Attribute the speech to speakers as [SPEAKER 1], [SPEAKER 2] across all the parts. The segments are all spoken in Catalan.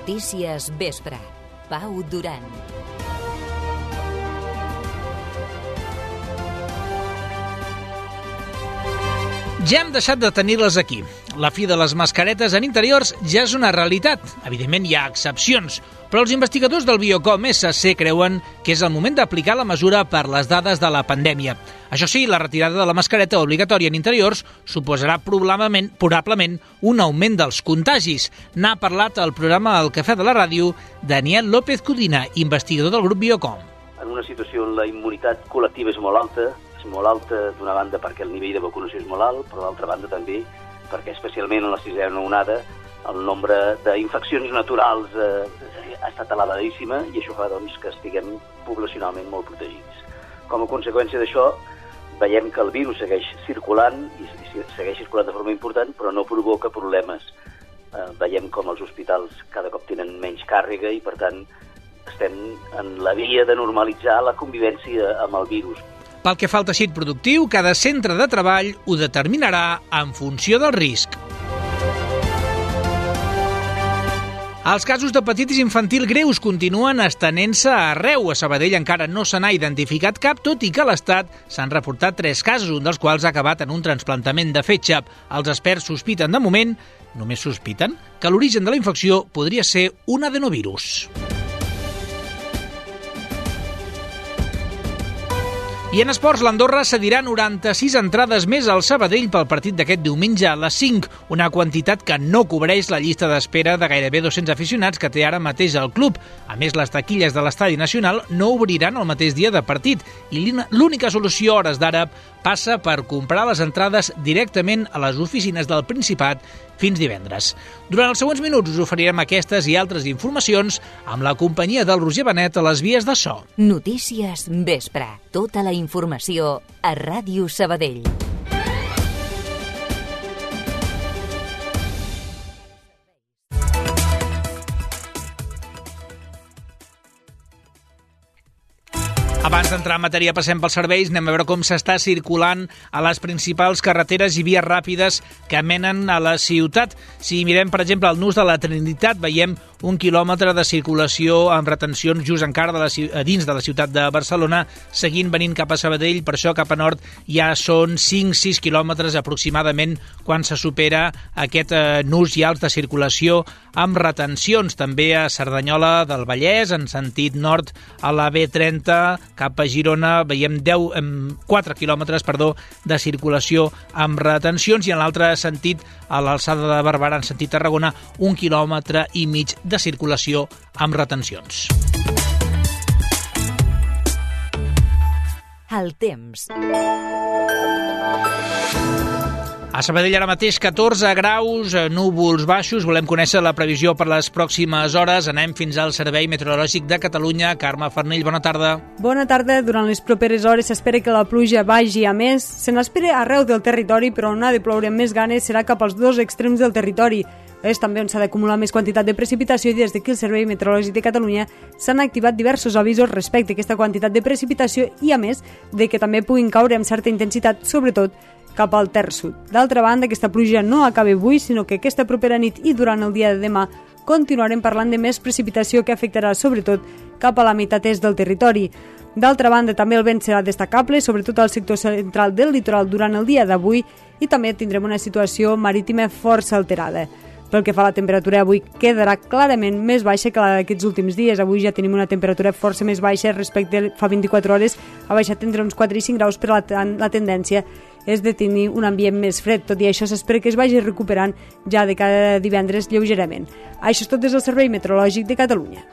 [SPEAKER 1] Notícies Vespre. Pau Duran.
[SPEAKER 2] Ja hem deixat de tenir-les aquí. La fi de les mascaretes en interiors ja és una realitat. Evidentment hi ha excepcions, però els investigadors del Biocom SC creuen que és el moment d'aplicar la mesura per les dades de la pandèmia. Això sí, la retirada de la mascareta obligatòria en interiors suposarà probablement un augment dels contagis. N'ha parlat al programa El Cafè de la Ràdio Daniel López Codina, investigador del grup Biocom.
[SPEAKER 3] En una situació on la immunitat col·lectiva és molt alta d'una banda perquè el nivell de vacunació és molt alt, però d'altra banda també perquè especialment en la sisena onada el nombre d'infeccions naturals ha estat elevadíssima i això fa que estiguem poblacionalment molt protegits. Com a conseqüència d'això, veiem que el virus segueix circulant i segueix circulant de forma important, però no provoca problemes. Veiem com els hospitals cada cop tenen menys càrrega i, per tant, estem en la via de normalitzar la convivència amb el virus.
[SPEAKER 2] Pel que fa al teixit productiu, cada centre de treball ho determinarà en funció del risc. Els casos d'hepatitis infantil greus continuen estenent-se arreu. A Sabadell encara no se n'ha identificat cap, tot i que a l'Estat s'han reportat 3 casos, un dels quals ha acabat en un trasplantament de fetge. Els experts sospiten de moment, només sospiten, que l'origen de la infecció podria ser un adenovirus. I en esports, l'Andorra cedirà 96 entrades més al Sabadell pel partit d'aquest diumenge a les 5, una quantitat que no cobreix la llista d'espera de gairebé 200 aficionats que té ara mateix el club. A més, les taquilles de l'Estadi Nacional no obriran el mateix dia de partit i l'única solució a hores d'ara passa per comprar les entrades directament a les oficines del Principat fins divendres. Durant els següents minuts us oferirem aquestes i altres informacions amb la companyia del Roger Benet a les vies de so.
[SPEAKER 1] Notícies Vespre. Tota la informació a Ràdio Sabadell.
[SPEAKER 2] Abans d'entrar en matèria, passem pels serveis, anem a veure com s'està circulant a les principals carreteres i vies ràpides que menen a la ciutat. Si mirem, per exemple, el nus de la Trinitat, veiem 1 quilòmetre de circulació amb retencions just encara dins de la ciutat de Barcelona, seguint venint cap a Sabadell, per això cap a nord ja són 5-6 quilòmetres aproximadament quan se supera aquest nus i alts de circulació amb retencions. També a Cerdanyola del Vallès, en sentit nord, a la B30, cap a Girona, veiem 4 quilòmetres de circulació amb retencions i en l'altre sentit, a l'alçada de Barberà, en sentit Tarragona, 1,5 quilòmetres de circulació amb retencions.
[SPEAKER 1] El temps.
[SPEAKER 2] A Sabadell ara mateix 14 graus, núvols baixos. Volem conèixer la previsió per les pròximes hores. Anem fins al Servei Meteorològic de Catalunya. Carme Farnell, bona tarda.
[SPEAKER 4] Bona tarda. Durant les properes hores s'espera que la pluja vagi a més. Se n'espera arreu del territori, però on ha de ploure amb més ganes serà cap als 2 extrems del territori. És també on s'ha d'acumular més quantitat de precipitació i des d'aquí el Servei Meteorològic de Catalunya s'han activat diversos avisos respecte a aquesta quantitat de precipitació i, a més, de que també puguin caure amb certa intensitat, sobretot cap al terç sud. D'altra banda, aquesta pluja no acaba avui, sinó que aquesta propera nit i durant el dia de demà continuarem parlant de més precipitació que afectarà sobretot cap a la meitat est del territori. D'altra banda, també el vent serà destacable, sobretot al sector central del litoral durant el dia d'avui i també tindrem una situació marítima força alterada. Pel que fa a la temperatura, avui quedarà clarament més baixa que la d'aquests últims dies. Avui ja tenim una temperatura força més baixa respecte a fa 24 hores. Ha baixat entre uns 4 i 5 graus, però la tendència és de tenir un ambient més fred. Tot i això, s'espera que es vagi recuperant ja de cada divendres lleugerament. Això és tot des del Servei Meteorològic de Catalunya.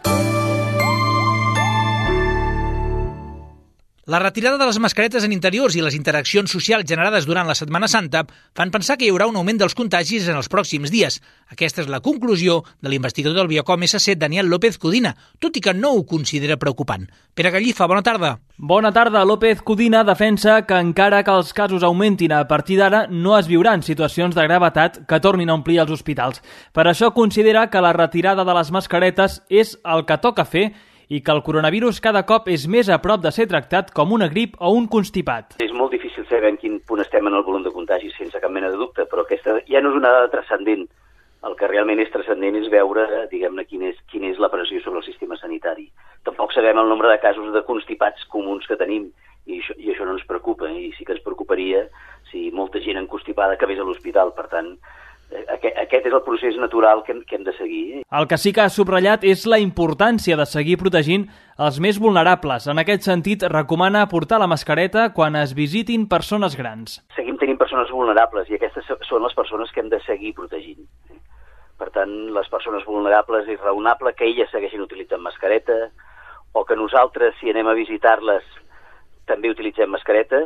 [SPEAKER 2] La retirada de les mascaretes en interiors i les interaccions socials generades durant la Setmana Santa fan pensar que hi haurà un augment dels contagis en els pròxims dies. Aquesta és la conclusió de l'investigador del Biocom SC, Daniel López Codina, tot i que no ho considera preocupant. Pere Gallifa, bona tarda.
[SPEAKER 5] Bona tarda. López Codina defensa que encara que els casos augmentin a partir d'ara, no es viuran situacions de gravetat que tornin a omplir els hospitals. Per això considera que la retirada de les mascaretes és el que toca fer i que el coronavirus cada cop és més a prop de ser tractat com una grip o un constipat.
[SPEAKER 3] És molt difícil saber en quin punt estem en el volum de contagis, sense cap mena de dubte, però aquesta ja no és una dada transcendent El que realment és transcendent és veure, diguem-ne, quina és la pressió sobre el sistema sanitari. Tampoc sabem el nombre de casos de constipats comuns que tenim, i això no ens preocupa, i sí que ens preocuparia si molta gent enconstipada acabés a l'hospital. Per tant, aquest és el procés natural que hem de seguir.
[SPEAKER 5] El que sí que ha subratllat és la importància de seguir protegint els més vulnerables. En aquest sentit, recomana portar la mascareta quan es visitin persones grans.
[SPEAKER 3] Seguim tenint persones vulnerables i aquestes són les persones que hem de seguir protegint. Per tant, les persones vulnerables és raonable que elles segueixin utilitzant mascareta o que nosaltres, si anem a visitar-les, també utilitzem mascareta.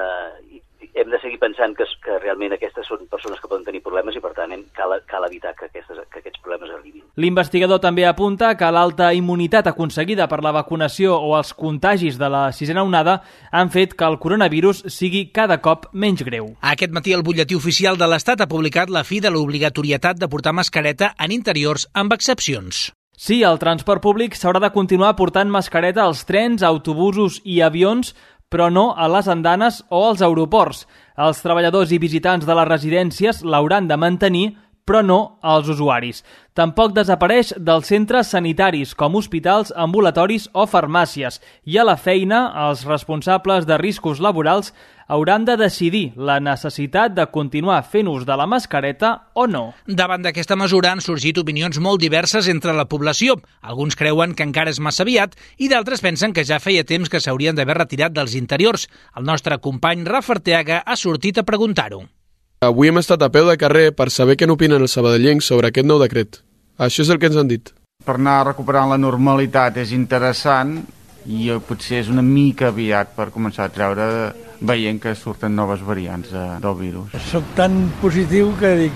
[SPEAKER 3] Hem de seguir pensant que realment aquestes són persones que poden tenir problemes i, per tant, cal evitar que aquests problemes arribin.
[SPEAKER 5] L'investigador també apunta que l'alta immunitat aconseguida per la vacunació o els contagis de la 6a onada han fet que el coronavirus sigui cada cop menys greu.
[SPEAKER 2] Aquest matí el butlletí oficial de l'Estat ha publicat la fi de l'obligatorietat de portar mascareta en interiors amb excepcions.
[SPEAKER 5] Sí, el transport públic s'haurà de continuar portant mascareta als trens, autobusos i avions, però no a les andanes o als aeroports. Els treballadors i visitants de les residències l'hauran de mantenir, però no als usuaris. Tampoc desapareix dels centres sanitaris, com hospitals, ambulatoris o farmàcies. I a la feina, els responsables de riscos laborals hauran de decidir la necessitat de continuar fent ús de la mascareta o no.
[SPEAKER 2] Davant d'aquesta mesura han sorgit opinions molt diverses entre la població. Alguns creuen que encara és massa aviat i d'altres pensen que ja feia temps que s'haurien d'haver retirat dels interiors. El nostre company Rafa Arteaga ha sortit a preguntar-ho.
[SPEAKER 6] Avui hem estat a peu de carrer per saber què n'opinen els sabadellencs sobre aquest nou decret. Això és el que ens han dit.
[SPEAKER 7] Per anar recuperant la normalitat és interessant i potser és una mica aviat per començar a treure veient que surten noves variants del virus.
[SPEAKER 8] Soc tan positiu que dic,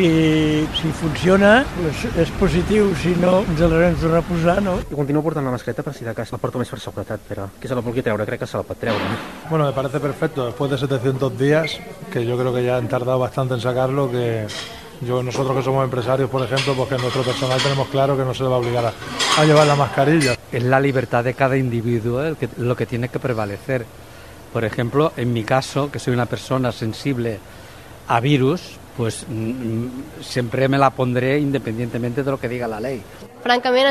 [SPEAKER 8] si funciona, és positiu, si no, ens l'haurem de tornar a posar, no?
[SPEAKER 9] Yo continúo portando la mascareta per si de cas. La porto més per seguretat, però que se la vulgui treure, crec que se la pot treure.
[SPEAKER 10] Bueno, me parece perfecto. Después de 700 días, que yo creo que ya han tardado bastante en sacarlo, que nosotros que somos empresarios, por ejemplo, pues que nuestro personal tenemos claro que no se le va a obligar a llevar la mascarilla.
[SPEAKER 11] Es la libertad de cada individuo lo que tiene que prevalecer. Por ejemplo, en mi caso, que soy una persona sensible a virus, pues siempre me la pondré independientemente de lo que diga la ley.
[SPEAKER 12] Francament,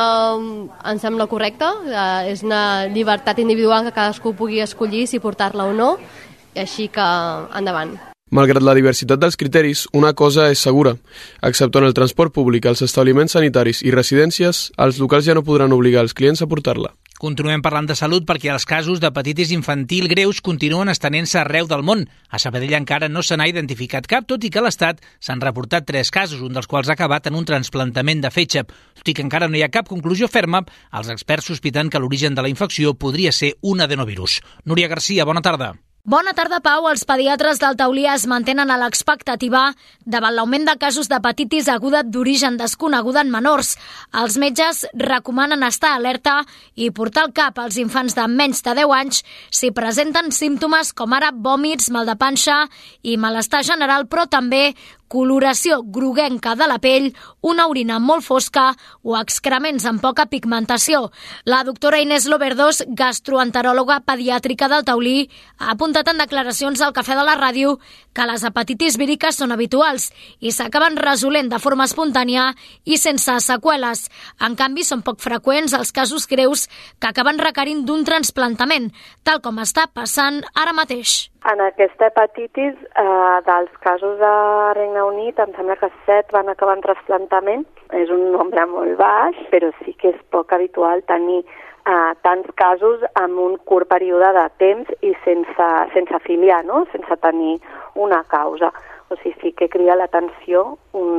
[SPEAKER 12] em sembla correcte. És una llibertat individual que cadascú pugui escollir si portar-la o no, així que endavant.
[SPEAKER 6] Malgrat la diversitat dels criteris, una cosa és segura. Exceptuant el transport públic, els establiments sanitaris i residències, els locals ja no podran obligar els clients a portar-la.
[SPEAKER 2] Continuem parlant de salut perquè els casos d'hepatitis infantil greus continuen estenent-se arreu del món. A Sabadell encara no se n'ha identificat cap, tot i que a l'Estat s'han reportat 3 casos, un dels quals ha acabat en un trasplantament de fetge. Tot i que encara no hi ha cap conclusió ferma, els experts sospiten que l'origen de la infecció podria ser un adenovirus. Núria Garcia, bona tarda.
[SPEAKER 13] Bona tarda, Pau. Els pediatres del Taulí es mantenen a l'expectativa davant l'augment de casos d'hepatitis aguda d'origen desconeguda en menors. Els metges recomanen estar alerta i portar al cap als infants de menys de 10 anys si presenten símptomes com ara vòmits, mal de panxa i malestar general, però també coloració groguenca de la pell, una orina molt fosca o excrements amb poca pigmentació. La doctora Inés Loverdós, gastroenteròloga pediàtrica del Taulí, ha apuntat en declaracions al Cafè de la Ràdio que les hepatitis víriques són habituals i s'acaben resolent de forma espontània i sense seqüeles. En canvi, són poc freqüents els casos greus que acaben requerint d'un trasplantament, tal com està passant ara mateix.
[SPEAKER 14] En aquesta hepatitis, dels casos de Regne Unit, em sembla que 7 van acabar en trasplantament. És un nombre molt baix, però sí que és poc habitual tenir tants casos en un curt període de temps i sense filiar, no? Sense tenir una causa. O sigui, sí que crida l'atenció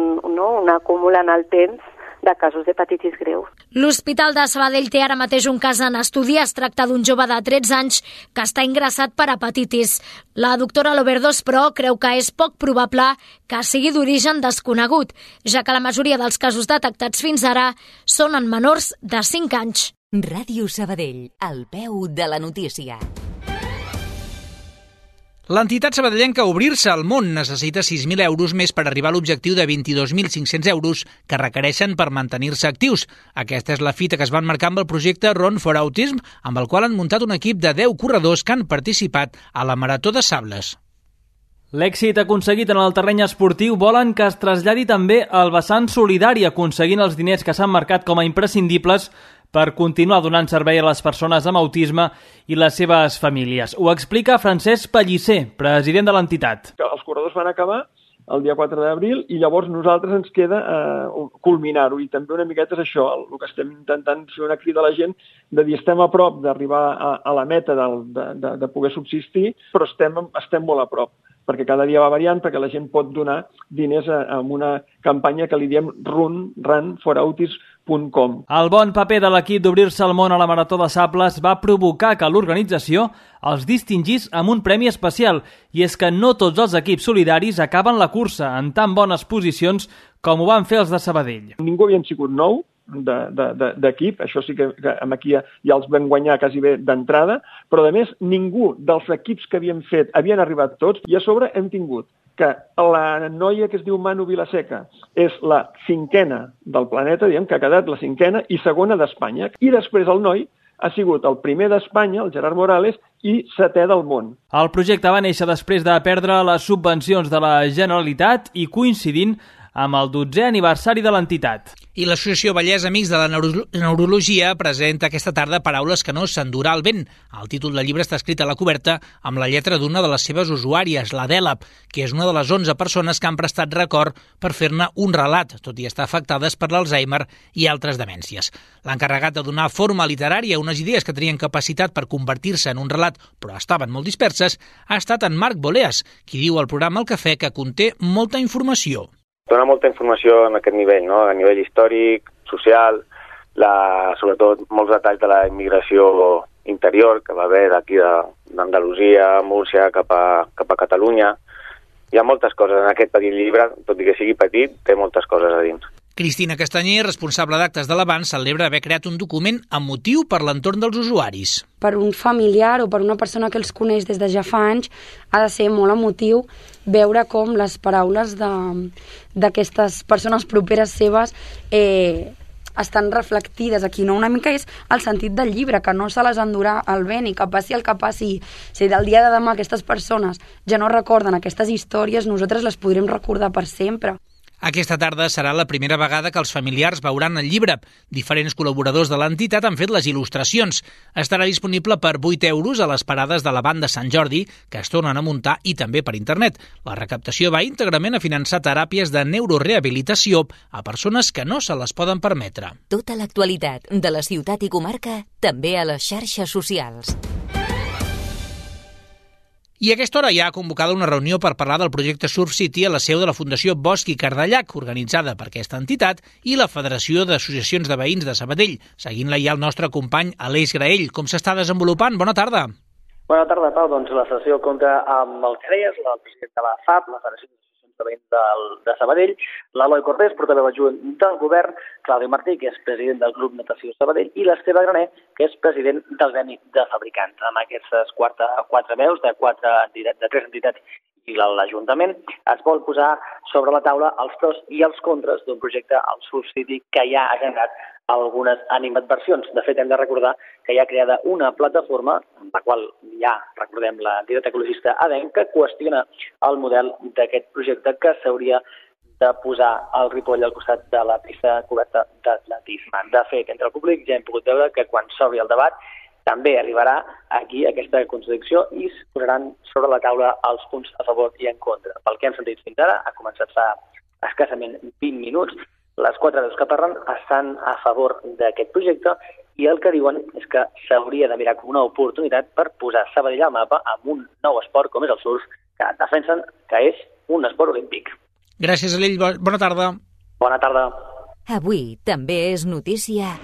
[SPEAKER 14] un acúmul en el temps de casos d'hepatitis greu.
[SPEAKER 13] L'Hospital de Sabadell té ara mateix un cas en estudi. Es tracta d'un jove de 13 anys que està ingressat per hepatitis. La doctora Loverdós, però, creu que és poc probable que sigui d'origen desconegut, ja que la majoria dels casos detectats fins ara són en menors de 5 anys.
[SPEAKER 1] Ràdio Sabadell, al peu de la notícia.
[SPEAKER 2] L'entitat sabadellenca Obrir-se al món necessita 6.000 euros més per arribar a l'objectiu de 22.500 euros que requereixen per mantenir-se actius. Aquesta és la fita que es van marcar amb el projecte Run for Autism, amb el qual han muntat un equip de 10 corredors que han participat a la Marató de Sables.
[SPEAKER 5] L'èxit aconseguit en el terreny esportiu volen que es traslladi també al vessant solidari, aconseguint els diners que s'han marcat com a imprescindibles per continuar donant servei a les persones amb autisme i les seves famílies. Ho explica Francesc Pellicer, president de l'entitat.
[SPEAKER 15] Els corredors van acabar el dia 4 d'abril i llavors nosaltres ens queda culminar-ho, i també una miqueta és això, el que estem intentant fer una crida a la gent de dir estem a prop d'arribar a la meta de poder subsistir, però estem molt a prop, perquè cada dia va variant, perquè la gent pot donar diners amb una campanya que li diem runforautis.com.
[SPEAKER 5] El bon paper de l'equip d'obrir-se al món a la Marató de Sables va provocar que l'organització els distingís amb un premi especial, i és que no tots els equips solidaris acaben la cursa en tan bones posicions com ho van fer els de Sabadell.
[SPEAKER 15] Ningú havien sigut 9 d'equip, això sí que aquí ja els vam guanyar quasi bé d'entrada, però a més ningú dels equips que havien fet havien arribat tots, i a sobre hem tingut que la noia que es diu Manu Vilaseca és la 5a del planeta, diguem que ha quedat la 5a i 2a d'Espanya, i després el noi ha sigut el primer d'Espanya, el Gerard Morales, i 7è del món.
[SPEAKER 5] El projecte va néixer després de perdre les subvencions de la Generalitat i coincidint amb el 12è aniversari de l'entitat.
[SPEAKER 2] I l'Associació Vallès Amics de la Neurologia presenta aquesta tarda Paraules que no s'endurà el vent. El títol del llibre està escrit a la coberta amb la lletra d'una de les seves usuàries, l'Adela, que és una de les 11 persones que han prestat record per fer-ne un relat, tot i estar afectades per l'Alzheimer i altres demències. L'encarregat de donar forma literària a unes idees que tenien capacitat per convertir-se en un relat, però estaven molt disperses, ha estat en Marc Boleas, qui diu al programa El Cafè que conté molta informació.
[SPEAKER 16] Dona molta informació en aquest nivell, no? A nivell històric, social, sobretot molts detalls de la immigració interior que va haver d'aquí d'Andalusia, Múrcia, cap a Catalunya. Hi ha moltes coses en aquest petit llibre, tot i que sigui petit, té moltes coses a dins.
[SPEAKER 2] Cristina Castanyer, responsable d'actes de l'Avanç, celebra haver creat un document emotiu per l'entorn dels usuaris.
[SPEAKER 17] Per un familiar o per una persona que els coneix des de ja fa anys ha de ser molt emotiu veure com les paraules d'aquestes persones properes seves estan reflectides aquí, no? Una mica és el sentit del llibre, que no se les endurà el vent i que passi el que passi. Si del dia de demà aquestes persones ja no recorden aquestes històries, nosaltres les podrem recordar per sempre.
[SPEAKER 2] Aquesta tarda serà la primera vegada que els familiars veuran el llibre. Diferents col·laboradors de l'entitat han fet les il·lustracions. Estarà disponible per 8 euros a les parades de la banda Sant Jordi, que es tornen a muntar, i també per internet. La recaptació va íntegrament a finançar teràpies de neurorehabilitació a persones que no se les poden permetre.
[SPEAKER 1] Tota l'actualitat de la ciutat i comarca, també a les xarxes socials.
[SPEAKER 2] I a aquesta hora ja ha convocada una reunió per parlar del projecte Surf City a la seu de la Fundació Bosch i Cardellac, organitzada per aquesta entitat, i la Federació d'Associacions de Veïns de Sabadell. Seguint-la hi ha el nostre company Aleix Graell. Com s'està desenvolupant? Bona tarda.
[SPEAKER 18] Bona tarda, Pau. Doncs la sessió compta amb el que deies, el president de la FAP, la Federació d'Associacions de Veïns de Sabadell, l'Eloi Cortés, portaveu adjunt del govern, Claudi Martí, que és president del Club Natació Sabadell, i l'Esteve Graner, que és president del Gremi de Fabricants. Amb aquestes quatre veus de 3 entitats i l'Ajuntament es vol posar sobre la taula els pros i els contres d'un projecte, el Surf City, que ja ha generat algunes animadversions. De fet, hem de recordar que hi ha creada una plataforma, en la qual ja recordem l'entitat ecologista ADEN, que qüestiona el model d'aquest projecte que s'hauria de posar el Ripoll al costat de la pista coberta d'atletisme. De fet, entre el públic ja hem pogut veure que quan s'obri el debat també arribarà aquí aquesta contradicció i es posaran sobre la taula els punts a favor i en contra. Pel que hem sentit fins ara, ha començat fa escassament 20 minuts, les 4 veus que parlen estan a favor d'aquest projecte i el que diuen és que s'hauria de mirar com una oportunitat per posar Sabadell al mapa amb un nou esport com és el surf, que defensen que és un esport olímpic.
[SPEAKER 2] Gràcies, Alell. Bona tarda.
[SPEAKER 18] Bona tarda.
[SPEAKER 1] Avui també és notícia.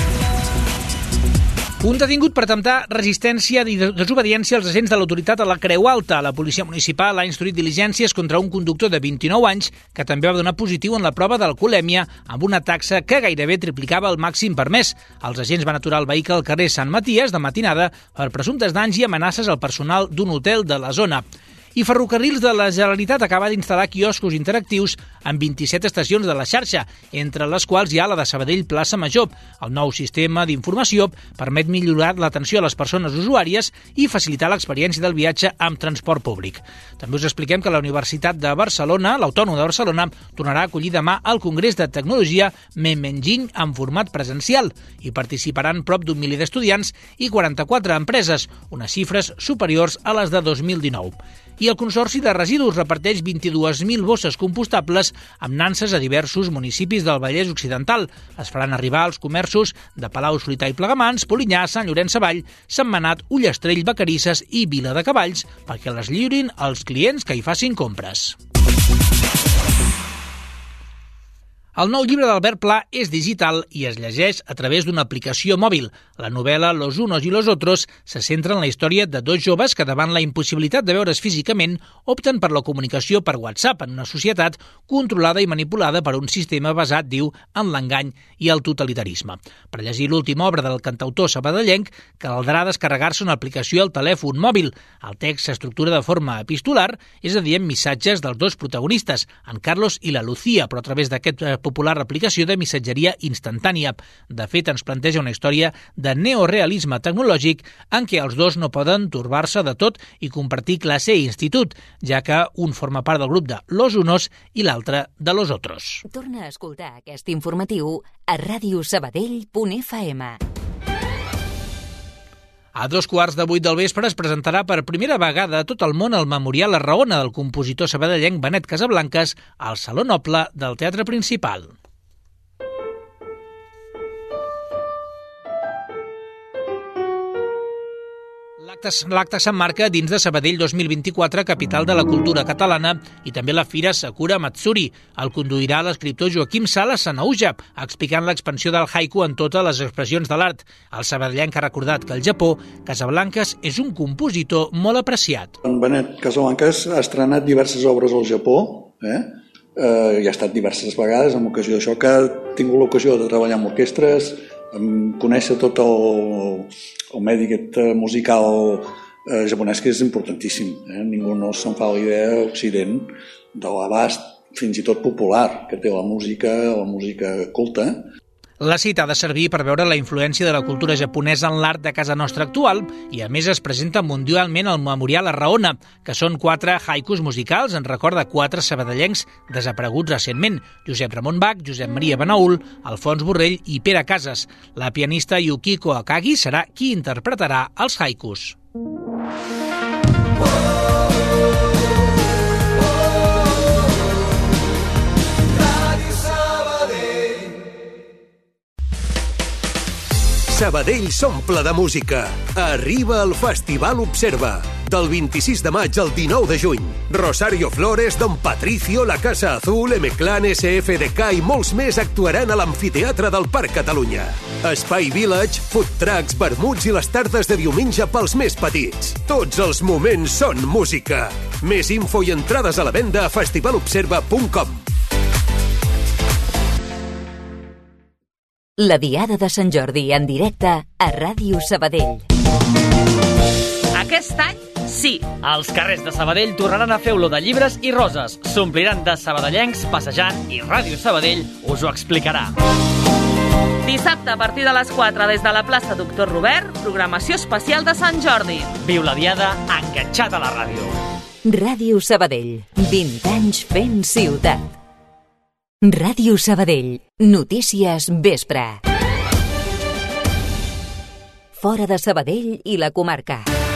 [SPEAKER 2] Un detingut per temptar resistència i desobediència als agents de l'autoritat a la Creu Alta. La policia municipal ha instruït diligències contra un conductor de 29 anys que també va donar positiu en la prova d'alcoholèmia amb una taxa que gairebé triplicava el màxim permès. Els agents van aturar el vehicle al carrer Sant Maties de matinada per presumptes danys i amenaces al personal d'un hotel de la zona. I Ferrocarrils de la Generalitat acaba d'instal·lar quioscos interactius amb 27 estacions de la xarxa, entre les quals hi ha la de Sabadell Plaça Major. El nou sistema d'informació permet millorar l'atenció a les persones usuàries i facilitar l'experiència del viatge amb transport públic. També us expliquem que la Universitat de Barcelona, l'Autònoma de Barcelona, tornarà a acollir demà el Congrés de Tecnologia Memenginy en format presencial. Hi participaran prop d'un miler d'estudiants i 44 empreses, unes xifres superiors a les de 2019. I el Consorci de Residus reparteix 22.000 bosses compostables amb nanses a diversos municipis del Vallès Occidental. Es faran arribar als comerços de Palau-solità i Plegamans, Polinyà, Sant Llorenç Savall, Sentmenat, Ullastrell, Vacarisses i Vila de Cavalls perquè les lliurin als clients que hi facin compres. El nou llibre d'Albert Pla és digital i es llegeix a través d'una aplicació mòbil. La novel·la Los unos y los otros se centra en la història de dos joves que, davant la impossibilitat de veure's físicament, opten per la comunicació per WhatsApp en una societat controlada i manipulada per un sistema basat, diu, en l'engany i el totalitarisme. Per llegir l'última obra del cantautor sabadellenc, caldrà descarregar-se una aplicació al telèfon mòbil. El text s'estructura de forma epistolar, és a dir, amb missatges dels dos protagonistes, en Carlos i la Lucía, però a través d'aquest popular aplicació de missatgeria instantània. De fet, ens planteja una història de neorealisme tecnològic en què els dos no poden torbar-se de tot i compartir classe i institut, ja que un forma part del grup de Los Unos i l'altre de Los Otros.
[SPEAKER 1] Torna a escoltar aquest informatiu a radiosabadell.fm.
[SPEAKER 2] A 7:15 del vespre es presentarà per primera vegada a tot el món el Memorial Arraona del compositor sabadellenc Benet Casablancas al Saló Noble del Teatre Principal. L'acte s'emmarca dins de Sabadell 2024, capital de la cultura catalana, i també la Fira Sakura Matsuri. El conduirà l'escriptor Joaquim Sala Sanauja, explicant l'expansió del haiku en totes les expressions de l'art. El sabadellenc ha recordat que al Japó, Casablancas és un compositor molt apreciat.
[SPEAKER 19] En Benet Casablancas ha estrenat diverses obres al Japó, i ha estat diverses vegades en ocasió d'això, que ha tingut l'ocasió de treballar amb orquestres, conèixer tot el medi musical japonès, que és importantíssim. Ningú no se'n fa la idea a Occident de l'abast fins i tot popular que té la música culta.
[SPEAKER 2] La cita ha de servir per veure la influència de la cultura japonesa en l'art de casa nostra actual i, a més, es presenta mundialment el Memorial Arraona, que són 4 haikus musicals en record de 4 sabadellencs desapareguts recentment: Josep Ramon Bach, Josep Maria Benaül, Alfons Borrell i Pere Casas. La pianista Yukiko Akagi serà qui interpretarà els haikus.
[SPEAKER 20] Sabadell s'omple de música. Arriba el Festival Observa. Del 26 de maig al 19 de juny. Rosario Flores, Don Patricio, La Casa Azul, M-Clan, SFDK i molts més actuaran a l'Amfiteatre del Parc Catalunya. Espai Village, food trucks, vermuts i les tardes de diumenge pels més petits. Tots els moments són música. Més info i entrades a la venda a festivalobserva.com.
[SPEAKER 1] La Diada de Sant Jordi en directe a Ràdio Sabadell.
[SPEAKER 21] Aquest any, sí, els carrers de Sabadell tornaran a fer olor de llibres i roses. S'ompliran de sabadellencs passejant i Ràdio Sabadell us ho explicarà. Dissabte, a partir de les 4, des de la plaça Doctor Robert, programació especial de Sant Jordi. Viu la Diada enganxat a la ràdio.
[SPEAKER 1] Ràdio Sabadell, 20 anys fent ciutat. Ràdio Sabadell, notícies vespre. Fora de Sabadell i la comarca.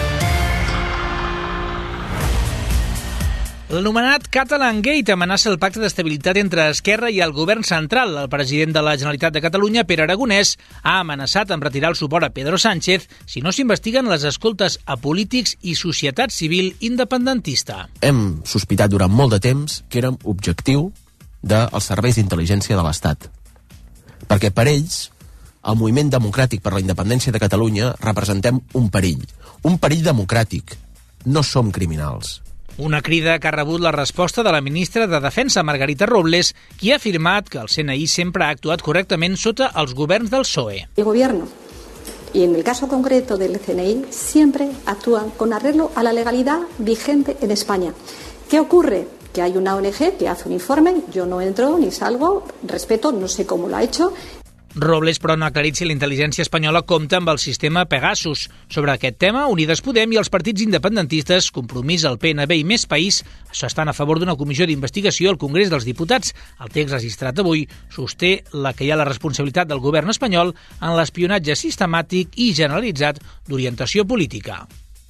[SPEAKER 2] L'anomenat Catalan Gate amenaça el pacte d'estabilitat entre Esquerra i el govern central. El president de la Generalitat de Catalunya, Pere Aragonès, ha amenaçat amb retirar el suport a Pedro Sánchez si no s'investiguen les escoltes a polítics i societat civil independentista.
[SPEAKER 22] Hem sospitat durant molt de temps que érem objectiu dels serveis d'intel·ligència de l'Estat. Perquè per ells, el moviment democràtic per la independència de Catalunya representem un perill democràtic. No som criminals.
[SPEAKER 2] Una crida que ha rebut la resposta de la ministra de Defensa, Margarita Robles, qui ha afirmat que el CNI sempre ha actuat correctament sota els governs del PSOE.
[SPEAKER 23] El gobierno, y en el caso concreto del CNI, siempre actúan con arreglo a la legalidad vigente en España. ¿Qué ocurre? que hay una ONG que hace un informe, yo no entro ni salgo, respeto, no sé cómo lo ha hecho.
[SPEAKER 2] Robles, però, no ha aclarit si la intel·ligència espanyola compta amb el sistema Pegasus. Sobre aquest tema, Unides Podem i els partits independentistes, Compromís, el PNB i Més País, estan a favor d'una comissió d'investigació al Congrés dels Diputats. El text registrat avui sosté que hi ha la responsabilitat del govern espanyol en l'espionatge sistemàtic i generalitzat d'orientació política.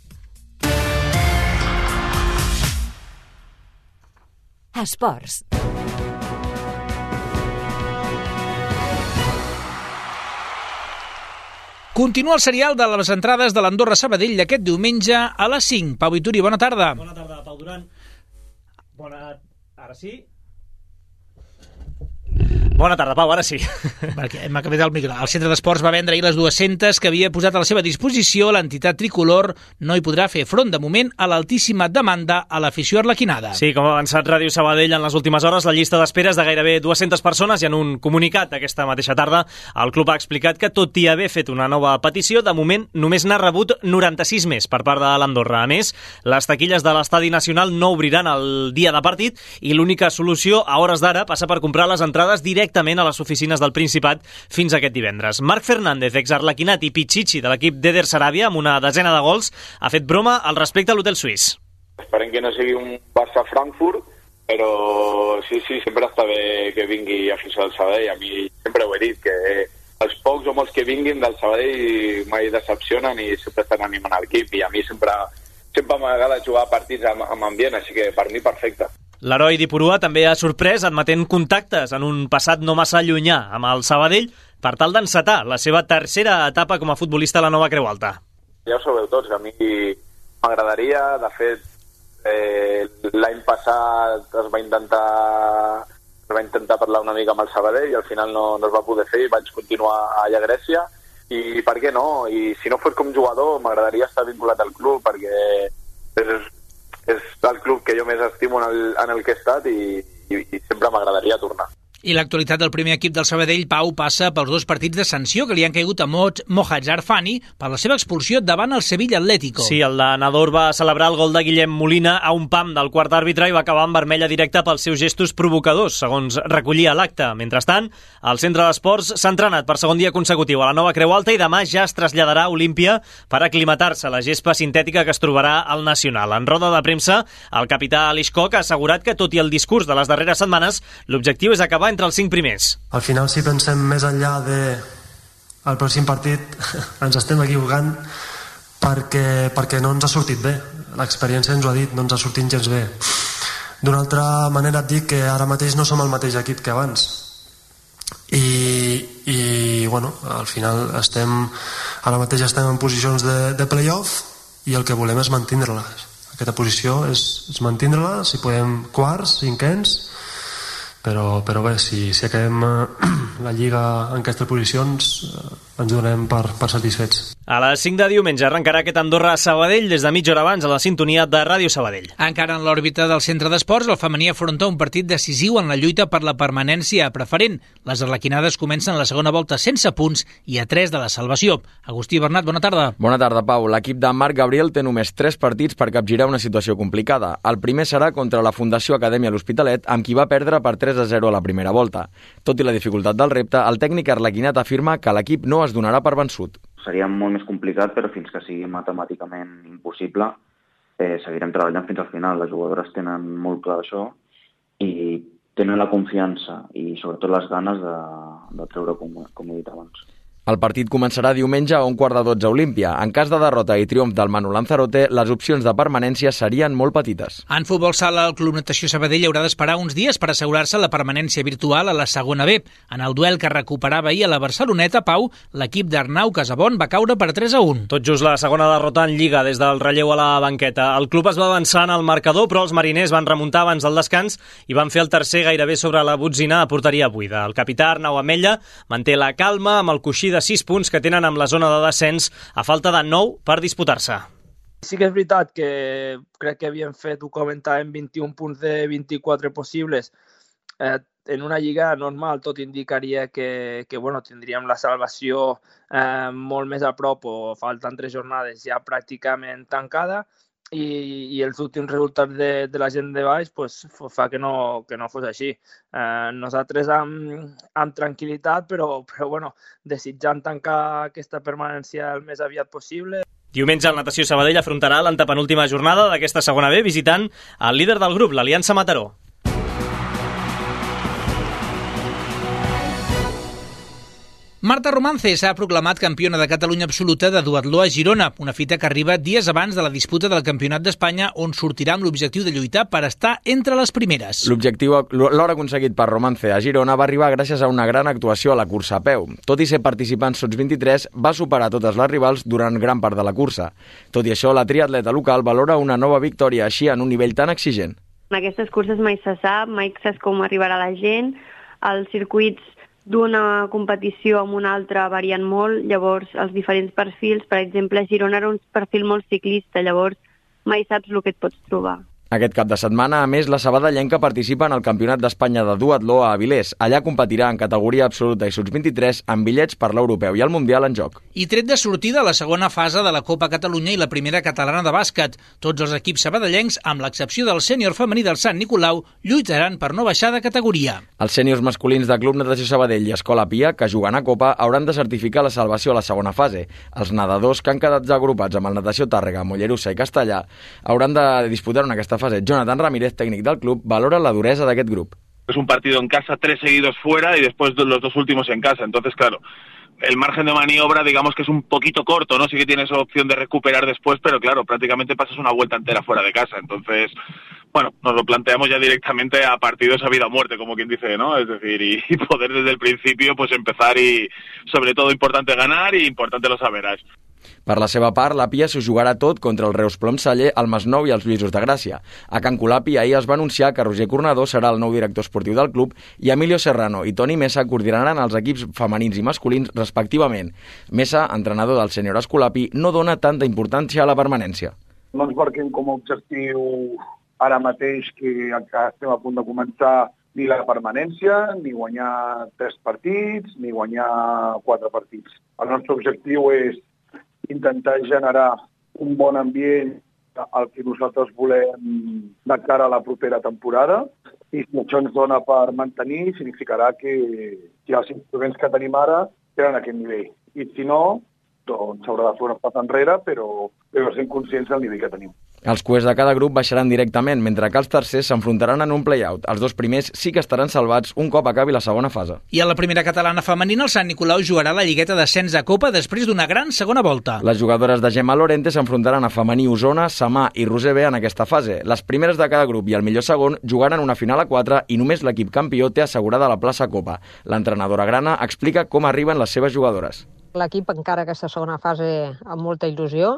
[SPEAKER 1] Esports.
[SPEAKER 2] Continua el serial de les entrades de l'Andorra Sabadell aquest diumenge a les 5. Pau Vituri, bona tarda.
[SPEAKER 3] Bona tarda, Pau Duran. Ara sí? Bona tarda, Pau, ara sí.
[SPEAKER 2] M'ha canviat el micro. El Centre d'Esports va vendre ahir les 200 que havia posat a la seva disposició. L'entitat tricolor no hi podrà fer front de moment a l'altíssima demanda a l'afició arlequinada.
[SPEAKER 3] Sí, com ha avançat Ràdio Sabadell en les últimes hores, la llista d'espera és de gairebé 200 persones i en un comunicat aquesta mateixa tarda el club ha explicat que tot i haver fet una nova petició, de moment només n'ha rebut 96 més per part de l'Andorra. A més, les taquilles de l'Estadi Nacional no obriran el dia de partit i l'única solució a hores d'ara passa per comprar les entrades directament a les oficines del Principat fins aquest divendres. Marc Fernández, ex-arlequinat i pitxitxi de l'equip d'Eder Saràbia, amb una desena de gols, ha fet broma al respecte a l'hotel suís.
[SPEAKER 4] Esperem que no sigui un Barça-Frankfurt, però sí, sempre està bé que vingui afició del Sabadell. A mi sempre ho he dit, que els pocs o molts que vinguin del Sabadell mai decepcionen i sempre estan animant l'equip, i a mi sempre m'agrada jugar partits amb ambient, així que per mi perfecte.
[SPEAKER 3] L'heroi d'Ipurua també ha sorprès admetent contactes en un passat no massa llunyà amb el Sabadell per tal d'encetar la seva tercera etapa com a futbolista a la Nova Creu Alta.
[SPEAKER 4] Ja ho sabeu tots, que a mi m'agradaria. De fet, l'any passat es va intentar parlar una mica amb el Sabadell i al final no es va poder fer i vaig continuar allà a Grècia. I per què no? I si no fos com jugador, m'agradaria estar vinculat al club, perquè és el club que jo més estimo en el que he estat i sempre m'agradaria tornar.
[SPEAKER 2] I l'actualitat del primer equip del Sabadell, Pau, passa pels 2 partits de sanció que li han caigut a Mohaj Arfani per la seva expulsió davant el Sevilla Atlético.
[SPEAKER 3] Sí, el de Nador va celebrar el gol de Guillem Molina a un pam del quart àrbitre i va acabar en vermella directa pels seus gestos provocadors, segons recollia l'acte. Mentrestant, el Centre d'Esports s'ha entrenat per segon dia consecutiu a la Nova Creu Alta i demà ja es traslladarà a Olímpia per aclimatar-se a la gespa sintètica que es trobarà al Nacional. En roda de premsa, el capità Aleix Koch ha assegurat que, tot i el discurs de les darreres setmanes, l'objectiu és acabar entre els 5 primers.
[SPEAKER 7] Al final, si pensem més enllà del pròxim partit, ens estem equivocant perquè no ens ha sortit bé. L'experiència ens ho ha dit, no ens ha sortit gens bé. D'una altra manera et dic que ara mateix no som el mateix equip que abans. I bueno, al final ara mateix estem en posicions de play-off i el que volem és mantindre-les. Aquesta posició és mantindre-la, si podem quarts, cinquens, però bé, si acabem la Lliga en aquestes posicions ens donem per satisfets.
[SPEAKER 3] A les 5 de diumenge arrencarà aquest Andorra-Sabadell des de mitja hora abans a la sintonia de Ràdio Sabadell.
[SPEAKER 2] Encara en l'òrbita del Centre d'Esports, el femení afronta un partit decisiu en la lluita per la permanència preferent. Les arlequinades comencen la segona volta sense punts i a 3 de la salvació. Agustí Bernat, bona tarda.
[SPEAKER 24] Bona tarda, Pau. L'equip de Marc Gabriel té només 3 partits per capgirar una situació complicada. El primer serà contra la Fundació Acadèmia L'Hospitalet, amb qui va perdre per 3-0 a la primera volta. Tot i la dificultat del repte, el tècnic arlequinat afirma que l'equip no es donarà per vençut.
[SPEAKER 25] Seria molt més complicat, però fins que sigui matemàticament impossible, seguirem treballant fins al final. Les jugadores tenen molt clar això i tenen la confiança i sobretot les ganes de treure, com he dit abans.
[SPEAKER 24] El partit començarà diumenge a 11:45 a Olímpia. En cas de derrota i triomf del Manu Lanzarote, les opcions de permanència serien molt petites.
[SPEAKER 2] En futbol sala, el Club Natació Sabadell haurà d'esperar uns dies per assegurar-se la permanència virtual a la segona B. En el duel que recuperava ahir a la Barceloneta, Pau, l'equip d'Arnau Casabon va caure per 3-1.
[SPEAKER 3] Tot just la segona derrota en Lliga des del relleu a la banqueta. El club es va avançar en el marcador, però els mariners van remuntar abans del descans i van fer el tercer gairebé sobre la botzina a porteria buida. El capità Arnau Ametlla manté la calma amb el coixí de 6 punts que tenen amb la zona de descens a falta de 9 per disputar-se.
[SPEAKER 26] Sí que és veritat que crec que havíem fet, ho comentàvem, 21 punts de 24 possibles. En una lliga normal tot indicaria que tindríem la salvació molt més a prop, o faltant 3 jornades ja pràcticament tancada, i els últims resultats de la gent de baix pues, fa que no fos així. Nosaltres amb tranquil·litat, però bueno, desitjant tancar aquesta permanència el més aviat possible.
[SPEAKER 3] Diumenge el Natació Sabadell afrontarà l'antepenúltima jornada d'aquesta segona B visitant el líder del grup, l'Aliança Mataró.
[SPEAKER 2] Marta Romance s'ha proclamat campiona de Catalunya absoluta de duatló a Girona, una fita que arriba dies abans de la disputa del Campionat d'Espanya, on sortirà amb l'objectiu de lluitar per estar entre les primeres.
[SPEAKER 24] L'hora aconseguit per Romance a Girona va arribar gràcies a una gran actuació a la cursa a peu. Tot i ser participant sots 23, va superar totes les rivals durant gran part de la cursa. Tot i això, la triatleta local valora una nova victòria així en un nivell tan exigent.
[SPEAKER 6] En aquestes curses mai se sap, mai saps com arribarà la gent, els circuits d'una competició amb una altra varien molt, llavors els diferents perfils, per exemple, Girona era un perfil molt ciclista, llavors mai saps el que et pots trobar.
[SPEAKER 24] Aquest cap de setmana, a més, la sabadellenca participa en el Campionat d'Espanya de duatló a Avilés. Allà competirà en categoria absoluta i sots 23 amb bitllets per l'europeu i el mundial en joc.
[SPEAKER 2] I tret de sortida la segona fase de la Copa Catalunya i la primera catalana de bàsquet. Tots els equips sabadellencs, amb l'excepció del sènior femení del Sant Nicolau, lluitaran per no baixar de categoria.
[SPEAKER 24] Els sèniors masculins de Club Natació Sabadell i Escola Pia, que juguen a Copa, hauran de certificar la salvació a la segona fase. Els nedadors, que han quedat agrupats amb el Natació Tàrrega, Mollerussa i Castellà, hauran de disputar en aquesta fase. Jonathan Ramírez, técnic del club, valora la dureza de aquest grup.
[SPEAKER 8] Es un partido en casa, 3 seguidos fuera y después los 2 últimos en casa. Entonces, claro, el margen de maniobra, digamos que es un poquito corto, ¿no? Sí que tienes opción de recuperar después, pero claro, prácticamente pasas una vuelta entera fuera de casa. Entonces, bueno, nos lo planteamos ya directamente a partidos a vida o muerte, como quien dice, ¿no? Es decir, y poder desde el principio pues empezar y, sobre todo, importante ganar y importante los averas.
[SPEAKER 24] Per la seva part, la Pia s'ho jugarà tot contra el Reus Plom-Saller, el Masnou i els Lluïsos de Gràcia. A Can Colapi ahir es va anunciar que Roger Cornador serà el nou director esportiu del club i Emilio Serrano i Toni Mesa coordinaran els equips femenins i masculins respectivament. Mesa, entrenador del sènior Escolapi, no dona tanta importància a la permanència.
[SPEAKER 9] No ens marquem com a objectiu ara mateix que estem a punt de començar ni la permanència, ni guanyar 3 partits, ni guanyar 4 partits. El nostre objectiu és intentar generar un bon ambient al que nosaltres volem de cara a la propera temporada i si això ens dona per mantenir significarà que els instruments que tenim ara tenen aquest nivell i si no, doncs s'haurà de fer una pas enrere però sent conscients del nivell que tenim.
[SPEAKER 24] Els cuers de cada grup baixaran directament, mentre que els tercers s'enfrontaran en un play-out. Els 2 primers sí que estaran salvats un cop acabi la segona fase.
[SPEAKER 2] I a la primera catalana femenina, el Sant Nicolau jugarà la lligueta d'ascens a Copa després d'una gran segona volta.
[SPEAKER 24] Les jugadores de Gemma Lorente s'enfrontaran a femení Osona, Samà i Roser B en aquesta fase. Les primeres de cada grup i el millor segon jugaran una final a 4 i només l'equip campió té assegurada la plaça Copa. L'entrenadora grana explica com arriben les seves jugadores.
[SPEAKER 10] L'equip encara aquesta segona fase amb molta il·lusió,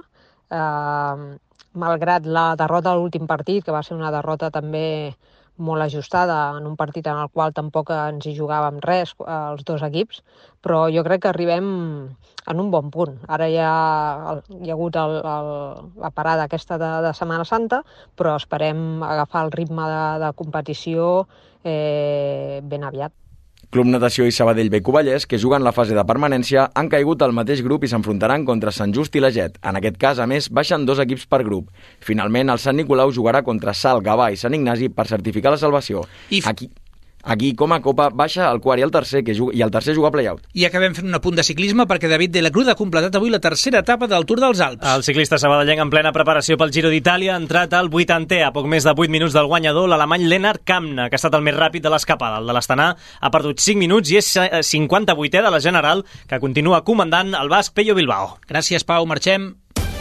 [SPEAKER 10] malgrat la derrota de l'últim partit, que va ser una derrota també molt ajustada, en un partit en el qual tampoc ens hi jugàvem res, els 2 equips, però jo crec que arribem en un bon punt. Ara ja hi ha hagut la parada aquesta de Setmana Santa, però esperem agafar el ritme de competició ben aviat.
[SPEAKER 24] Club Natació i Sabadell B Covellers, que juguen la fase de permanència, han caigut al mateix grup i s'enfrontaran contra Sant Just i la Jet. En aquest cas, a més, baixen 2 equips per grup. Finalment, el Sant Nicolau jugarà contra Salt, Gavà i Sant Ignasi per certificar la salvació. Aquí, com a Copa, baixa el quart i el tercer, i el tercer juga a play-out.
[SPEAKER 2] I acabem fent un apunt de ciclisme perquè David de la Cruz ha completat avui la tercera etapa del Tour dels Alps.
[SPEAKER 3] El ciclista sabadellenc en plena preparació pel Giro d'Itàlia ha entrat al 80è, a poc més de 8 minuts del guanyador, l'alemany Lennart Kamna, que ha estat el més ràpid de l'escapada. El de l'Astana ha perdut 5 minuts i és 58è de la general, que continua comandant el basc Pello Bilbao.
[SPEAKER 2] Gràcies, Pau. Marxem.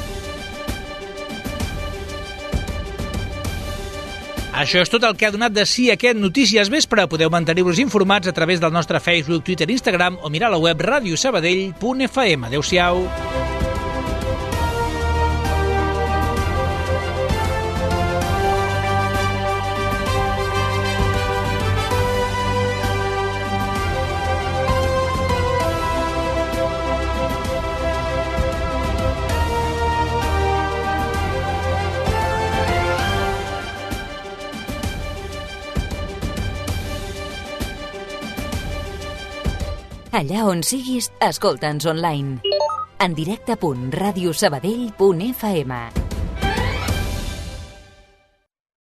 [SPEAKER 2] Això és tot el que ha donat de si aquest Notícies Vespre. Podeu mantenir-vos informats a través del nostre Facebook, Twitter, Instagram o mirar la web radiosabadell.fm. Adéu-siau.
[SPEAKER 1] Allà on siguis, escolta'ns online. En directe.radiosabadell.fm